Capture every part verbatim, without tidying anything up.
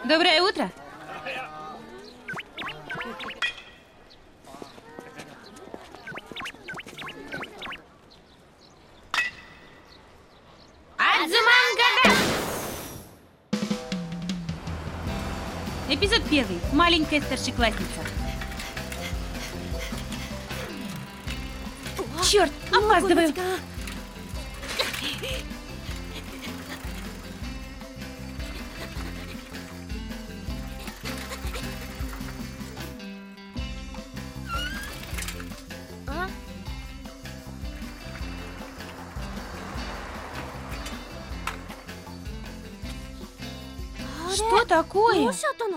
Доброе утро. Адзумангада! Эпизод первый. Маленькая старшеклассница. Черт, опаздываю. Что такое?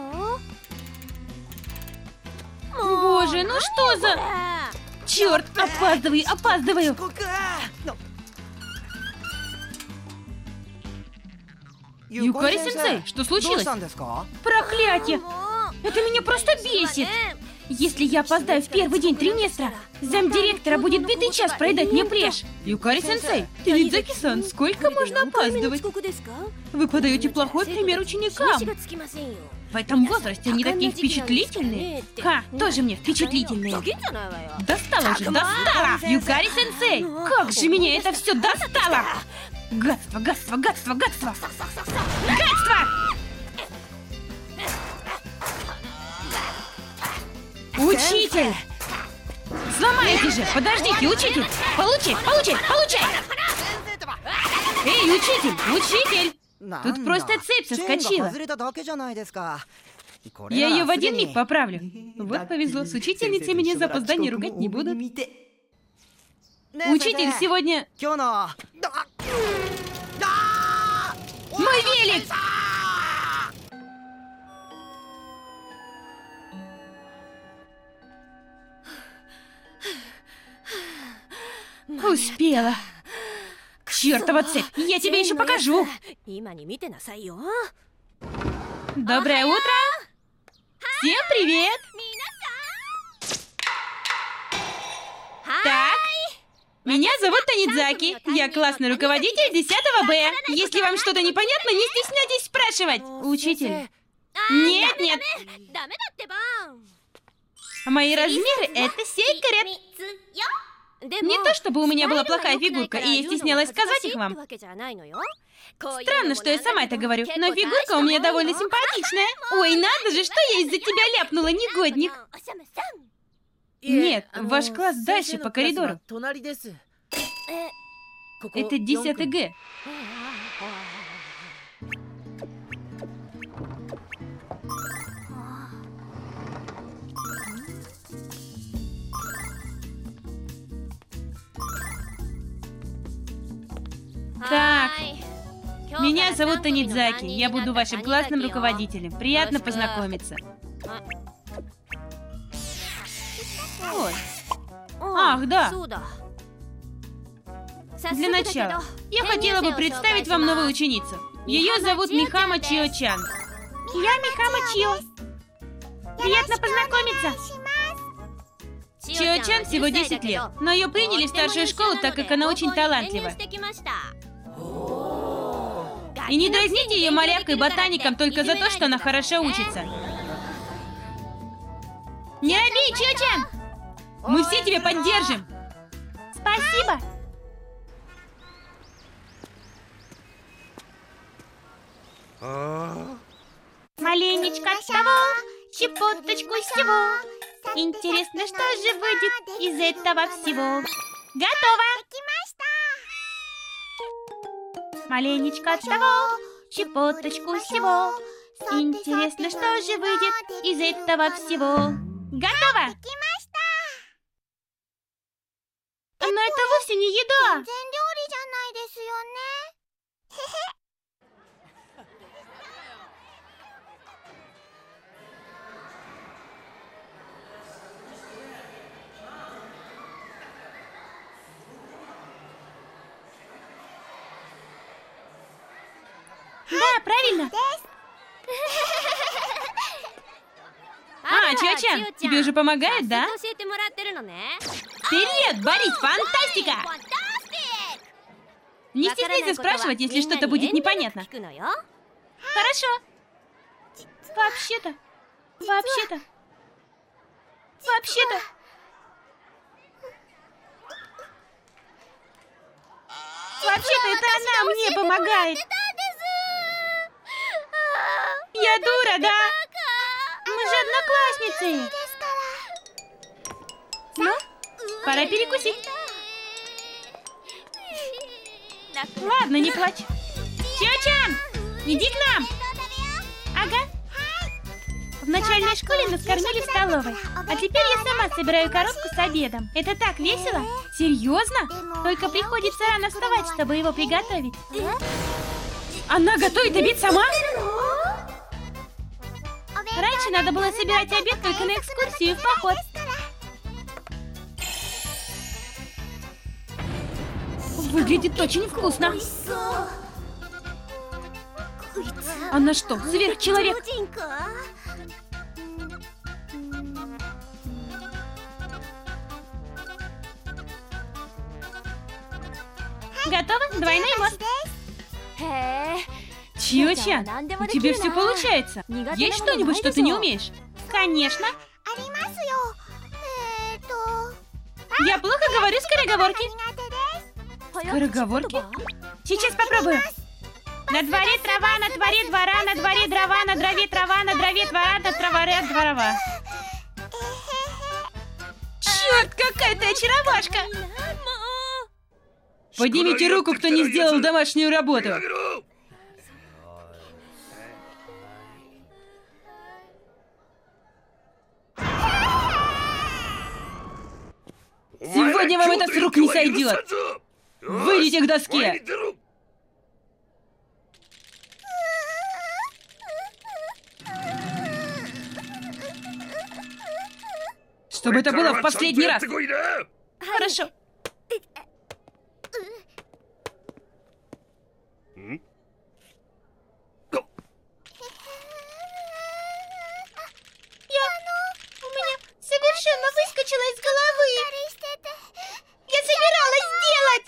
Боже, ну что за... Черт, опаздываю, опаздываю. Юкари-сенсей, что случилось? Проклятие! Это меня просто бесит! Если я опоздаю в первый день триместра, замдиректора будет битый час проедать мне плешь. Юкари-сенсей, Тенидзаки-сан, сколько можно опаздывать? Вы подаете плохой пример ученикам. В этом возрасте они такие впечатлительные. Ха, тоже мне впечатлительные. Достало же, достало! Юкари-сенсей, как же меня это все достало! Гадство, гадство, гадство, гадство! Гадство! Учитель! Сломайте же! Подождите, учитель! Получай, получай, получай! Эй, учитель, учитель! Тут просто цепь соскочила. Я ее в один миг поправлю. Вот повезло, с учительницей меня за опоздание ругать не будут. Учитель сегодня... Мой велик! Успела. Чёртова цепь, я тебе еще покажу. Доброе утро. Всем привет. Так, меня зовут Тенидзаки. Я классный руководитель десятого Б. Если вам что-то непонятно, не стесняйтесь спрашивать. Учитель. Нет, нет. Мои размеры — это секрет. Не то чтобы у меня была плохая фигурка, и я стеснялась сказать их вам. Странно, что я сама это говорю, но фигурка у меня довольно симпатичная. Ой, надо же, что я из-за тебя ляпнула, негодник. Нет, ваш класс дальше по коридору. Это десятый Г. Так, меня зовут Тенидзаки, я буду вашим классным руководителем. Приятно познакомиться. Ой. Ах, да. Для начала, я хотела бы представить вам новую ученицу. Ее зовут Михама Чио-чан. Я Михама Чио. Приятно познакомиться. Чио-чан всего десять лет, но ее приняли в старшую школу, так как она очень талантлива. И не дразните ее малявкой ботаником только за то, что она хорошо учится. Не обей, Чио-чан! Мы все тебя поддержим! Спасибо! Маленечко от того, щепоточку всего. Интересно, что же выйдет из этого всего? Готово! Маленечко от того, щепоточку всего. Интересно, что же выйдет из этого всего? Готово! Но это вовсе не еда! Да, правильно. А, Чио-чан, тебе уже помогает, да? Вперед, Борис, фантастика! Не стесняйся спрашивать, если что-то будет непонятно. Хорошо. Вообще-то, вообще-то, вообще-то. Вообще-то это она мне помогает. Я дура, да? Мы же одноклассницы. Ну, пора перекусить. Ладно, не плачь. Чио-чан, иди к нам. Ага. В начальной школе нас кормили в столовой. А теперь я сама собираю коробку с обедом. Это так весело? Серьезно? Только приходится рано вставать, чтобы его приготовить. Она готовит обед сама? Раньше надо было собирать обед только на экскурсию и в поход. Выглядит очень вкусно. Она что, сверхчеловек? Готово? Двойной мост. Чио-чан, у тебя все получается. Есть что-нибудь, что ты не умеешь? Конечно. Я плохо говорю скороговорки. Скороговорки? Сейчас попробую. На дворе трава, на дворе двора, на дворе дрова, на дрове трава, на дрове двора, на дворе дворова. Черт, какая ты очаровашка! Поднимите руку, кто не сделал домашнюю работу. Сегодня вам это с рук не сойдет. Выйдите к доске. Чтобы это было в последний раз. Хорошо. Совершенно выскочила из головы. Я собиралась сделать.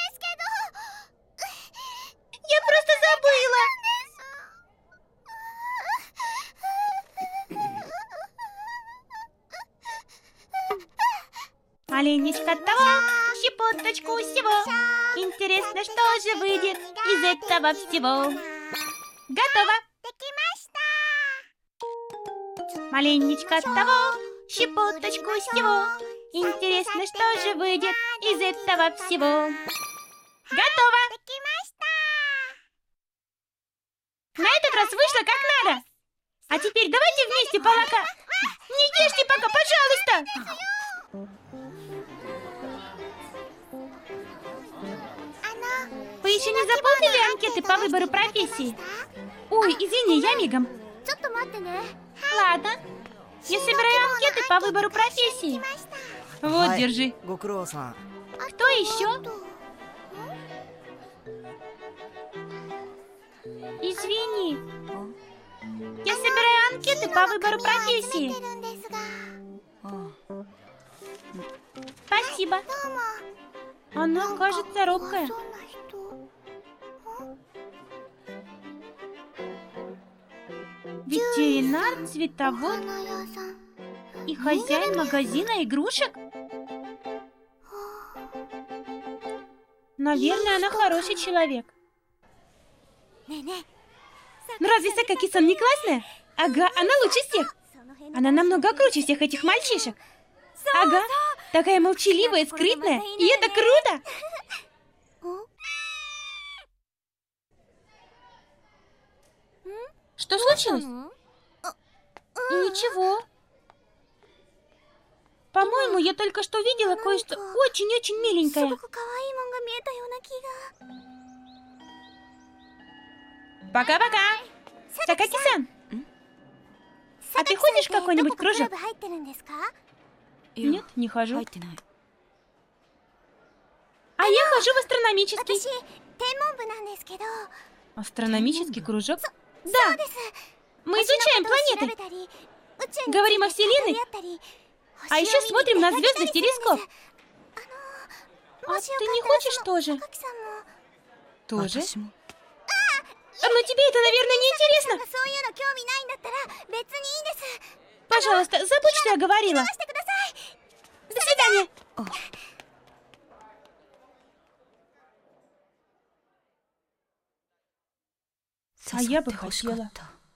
Я просто забыла. Маленечко того, щепоточку всего. Интересно, что же выйдет из этого всего. Готово. Маленечко того, щепоточку всего. Интересно, что же выйдет из этого всего. Готово! На этот раз вышло как надо. А теперь давайте вместе полока. Не ешьте пока, пожалуйста! Вы еще не заполнили анкеты по выбору профессии? Ой, извини, я мигом. Ладно. Я собираю анкеты по выбору профессии. Вот, держи. Кто еще? Извини. Я собираю анкеты по выбору профессии. Спасибо. Она, кажется, робкая. Ветеринар, цветовод и хозяин магазина игрушек? Наверное, она хороший человек. Ну разве Сакаки-сан не классная? Ага, она лучше всех. Она намного круче всех этих мальчишек. Ага, такая молчаливая, скрытная, и это круто! Что случилось? Ничего. По-моему, я только что видела кое-что очень-очень миленькое. Пока-пока. Сакаки-сан, а ты ходишь в какой-нибудь кружок? Нет, не хожу. А я хожу в астрономический. Астрономический кружок? Да. Мы изучаем планеты. Говорим о Вселенной. А еще смотрим на звезды в телескоп. А ты не хочешь тоже? Тоже? Но тебе это, наверное, не интересно. Пожалуйста, забудь, что я говорила. До свидания. А я бы хотела.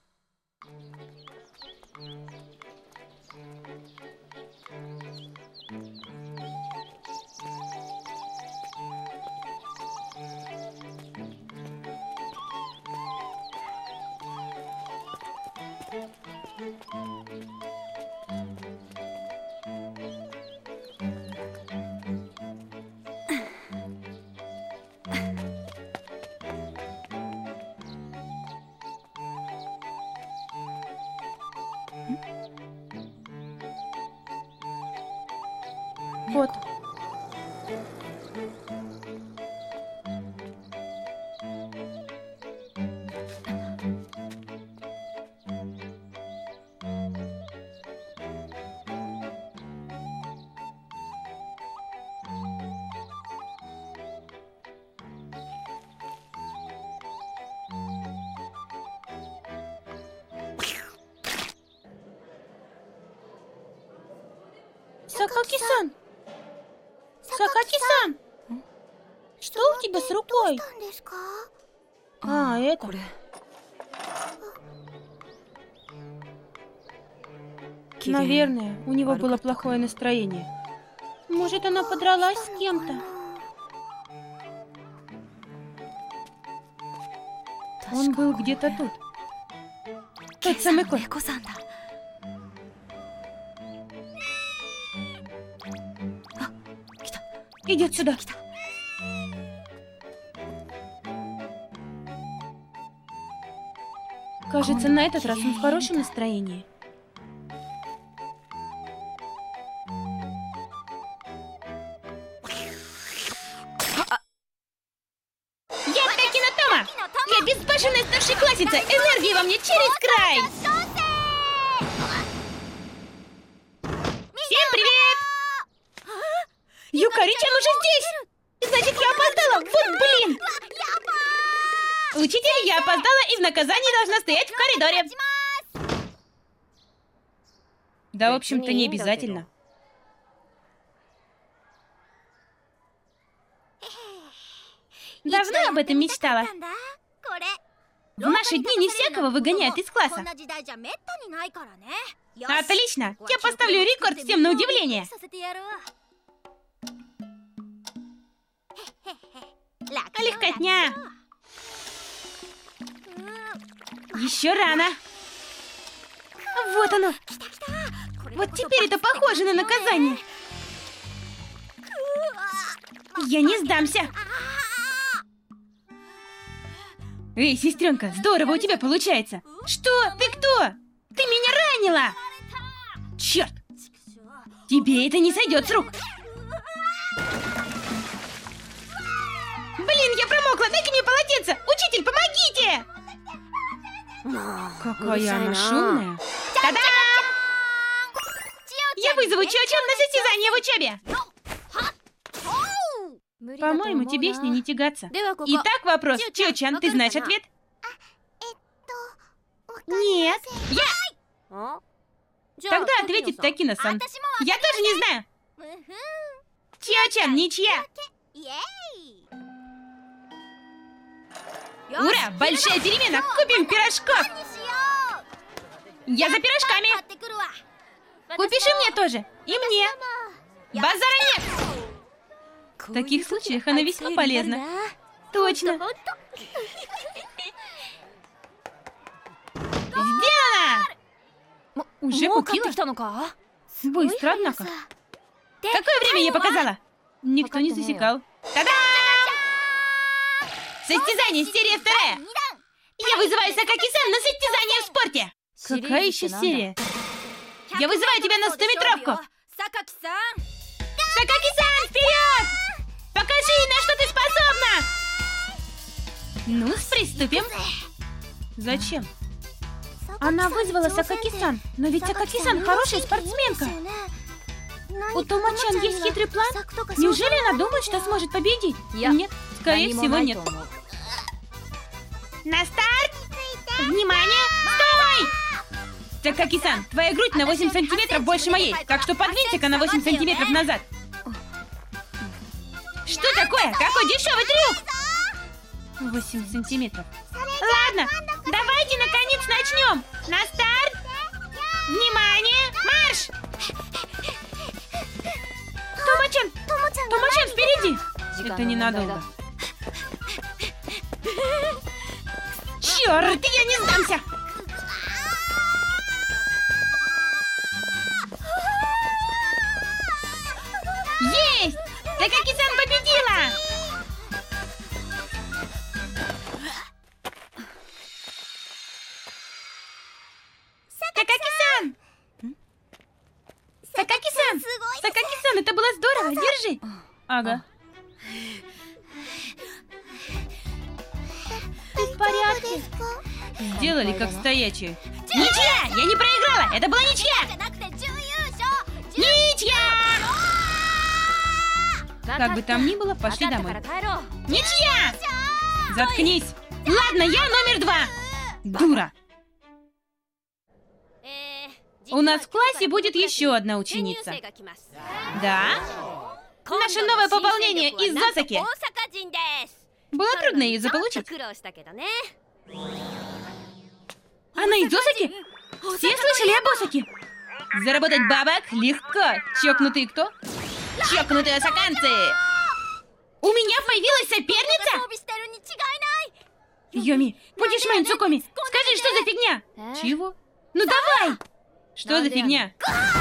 Вот. Сакаки-сан! Сакаки-сан! Что у тебя с рукой? А, это... Наверное, у него было плохое настроение. Может, она подралась с кем-то? Он был где-то тут. Тот самый кот. Идет сюда. Кажется, на этот раз он в хорошем настроении. Я Такина Тома! Я безбашенная старшеклассница! Энергии во мне через край! Всем привет! Юкари-чан уже здесь! Значит, я опоздала! Вот блин! Учитель, я опоздала и в наказании должна стоять в коридоре. Да, в общем-то, не обязательно. Давно об этом мечтала. В наши дни не всякого выгоняют из класса. Отлично! Я поставлю рекорд всем на удивление. Легкотня. Еще рано. Вот оно. Вот теперь это похоже на наказание. Я не сдамся. Эй, сестренка, здорово у тебя получается. Что? Ты кто? Ты меня ранила. Черт. Тебе это не сойдет с рук. Блин, я промокла. Дай-ка мне полотенце. Учитель, помогите. Какая она шумная. Та-дам! Я вызову Чио-чан на состязание в учебе. По-моему, тебе с ней не тягаться. Итак, вопрос. Чио-чан, ты знаешь ответ? Нет. Я! Тогда ответит Такина-сан. Я тоже не знаю. Чио-чан, ничья. Ура! Большая перемена! Купим пирожков! Я за пирожками! Купишь и мне тоже! И мне! Базара нет! В таких случаях она весьма полезна. Точно! Сделано! Уже купила? Быстро, однако. Какое время я показала? Никто не засекал. Та-дам! Состязание, серия вторая! Я вызываю Сакаки-сан на состязание в спорте! Какая еще серия? Я вызываю тебя на стометровку! Сакаки-сан! Сакаки-сан, вперед! Покажи, на что ты способна! Ну, приступим. Зачем? Она вызвала Сакаки-сан, но ведь Сакаки-сан хорошая спортсменка. У Тома-чан есть хитрый план? Неужели она думает, что сможет победить? Нет, скорее всего, нет. На старт! Внимание! Стой! Такаки-сан, твоя грудь на восемь сантиметров больше моей, так что подвинься-ка на восемь сантиметров назад. Что такое? Какой дешевый трюк? восемь сантиметров. Ладно, давайте наконец начнем. На старт! Внимание! Марш! Томачан! Томачан, впереди! Это ненадолго. Черт, я не сдамся! Есть! Такаки-сан победила! Такаки-сан! Такаки-сан! Такаки-сан, это было здорово! Держи! Ага. Ты в порядке? Сделали как стоячие. Ничья! Я не проиграла! Это была ничья! Ничья! Как бы там ни было, пошли домой. Ничья! Заткнись! Ладно, я номер два! Дура! У нас в классе будет еще одна ученица. Да? Наше новое пополнение из Осаки. Было трудно ее заполучить. Она из Осаки? Все слышали об Осаке? Заработать бабок легко. Чокнутые кто? Чокнутые осаканцы. У меня появилась соперница? Йоми, будешь моим Цукоми. Скажи, что за фигня? Чего? Ну давай! Что за фигня?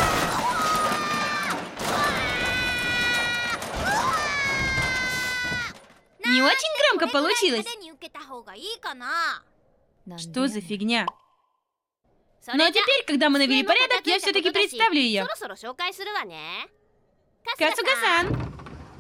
Не очень громко получилось. Что за фигня? Ну а теперь, когда мы навели порядок, я все-таки представлю ее. Касуга-сан.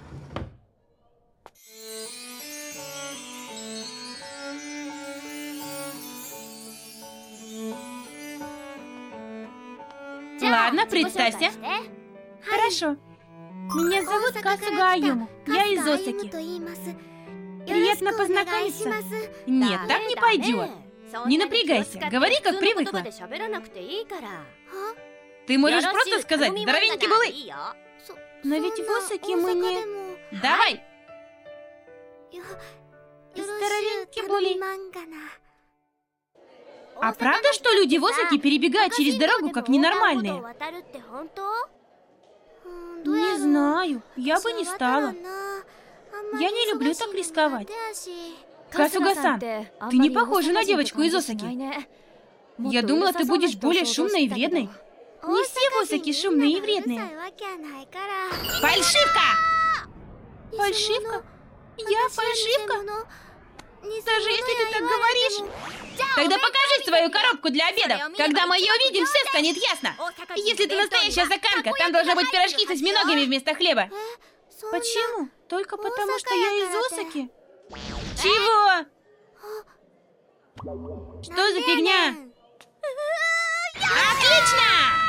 Ладно, представься. Хорошо. Меня зовут Касуга Аюму. Я из Осаки. Приятно познакомиться. Нет, так не пойдет. Не напрягайся, говори, как привыкла. Ты можешь просто сказать «здоровенький булы». Но ведь в Осаке мы не... Давай! Здоровенький були. А правда, что люди в Осаке перебегают через дорогу как ненормальные? Не знаю, я бы не стала. Я не люблю так рисковать. Касуга-сан, ты не похожа на девочку из Осаки. Я думала, ты будешь более шумной и вредной. Не все в Осаке шумные и вредные. Фальшивка! Фальшивка? Я фальшивка? Даже если ты так говоришь. Тогда покажи свою коробку для обедов. Когда мы ее увидим, все станет ясно. Если ты настоящая осаканка, там должны быть пирожки со осьминогами вместо хлеба. Почему? Только потому, что я из Осаки? Чего? Что за фигня? Отлично!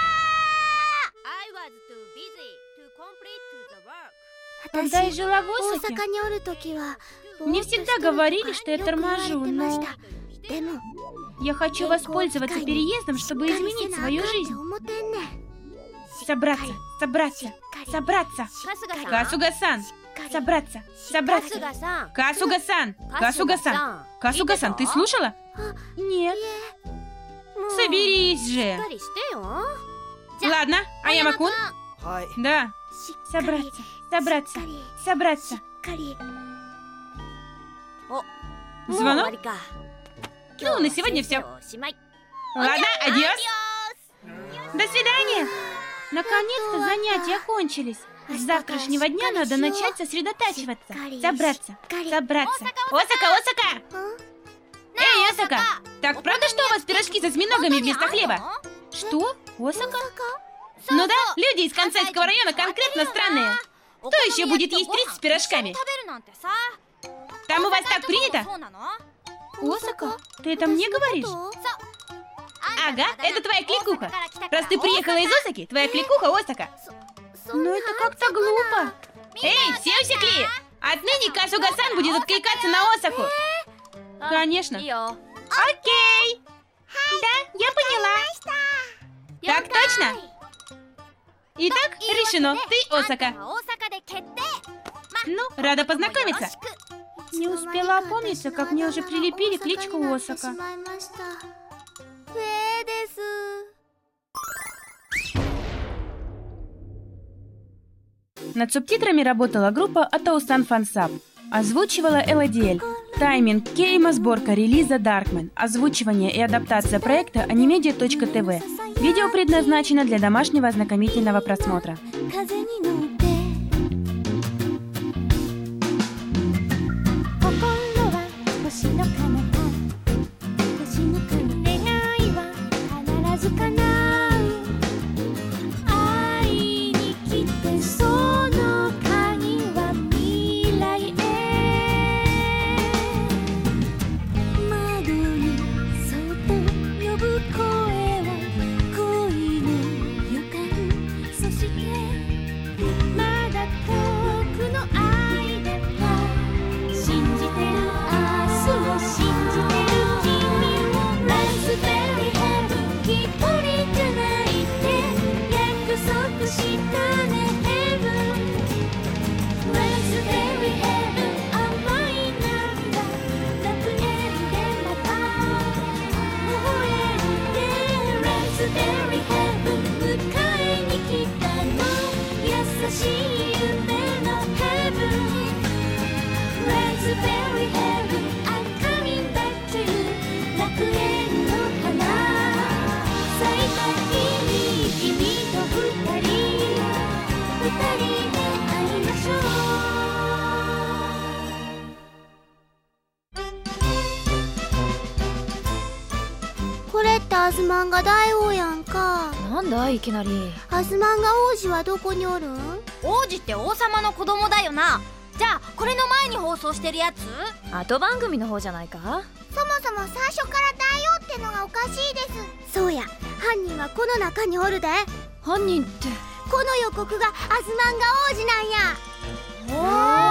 Когда я жила в Осаке, мне всегда говорили, что я торможу, но... Я хочу воспользоваться переездом, чтобы изменить свою жизнь. Собраться, собраться, собраться. Касуга-сан, собраться, собраться. Касуга-сан, Касуга-сан, Касуга-сан, ты слушала? Нет. Соберись же. Ладно, Аяма-кун? Да. Собраться, собраться, собраться. Звонок? Ну, на сегодня все. Ладно, адьос. До свидания. Наконец-то занятия кончились. С завтрашнего дня надо начать сосредотачиваться. Собраться, собраться. Осака, Осака! Эй, Осака! Так правда, что у вас пирожки со осьминогами вместо хлеба? Что? Осака? Ну да, люди из Кансайского района конкретно странные. Кто еще будет есть рис с пирожками? Там у вас так принято? Осака, ты это мне говоришь? Ага, это твоя кликуха. Раз ты приехала из Осаки, твоя кликуха Осака. Ну это как-то глупо. Эй, все усекли? Отныне Касуга-сан будет откликаться на Осаку. Конечно. Окей. Да, я поняла. Так точно. Итак, решено. Ты Осака. Ну, рада познакомиться. Не успела опомниться, как мне уже прилепили кличку Осака. Над субтитрами работала группа Атоусан Фансаб. Озвучивала Элодиэль. Тайминг, Кейма, сборка релиза Darkman. Озвучивание и адаптация проекта анимедиа точка тэ вэ. Видео предназначено для домашнего ознакомительного просмотра. アズマンガ大王やんか。 なんだいきなり。 アズマンガ王子はどこにおるん？ 王子って王様の子供だよな。じゃあこれの前に放送してるやつ？ 後番組の方じゃないか。 そもそも最初から大王ってのがおかしいです。そうや、犯人はこの中におるで。 犯人ってこの予告がアズマンガ王子なんや。 おー